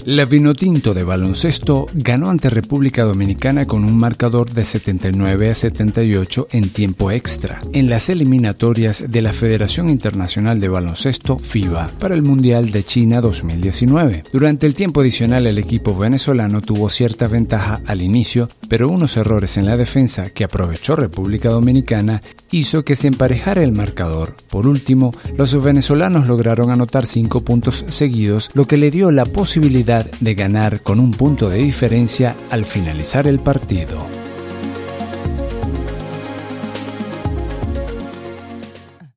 La Vinotinto de baloncesto ganó ante República Dominicana con un marcador de 79-78 en tiempo extra, en las eliminatorias de la Federación Internacional de Baloncesto FIBA para el Mundial de China 2019. Durante el tiempo adicional el equipo venezolano tuvo cierta ventaja al inicio, pero unos errores en la defensa que aprovechó República Dominicana hizo que se emparejara el marcador. Por último, los venezolanos lograron anotar 5 puntos seguidos, lo que le dio la posibilidad de ganar con un punto de diferencia al finalizar el partido.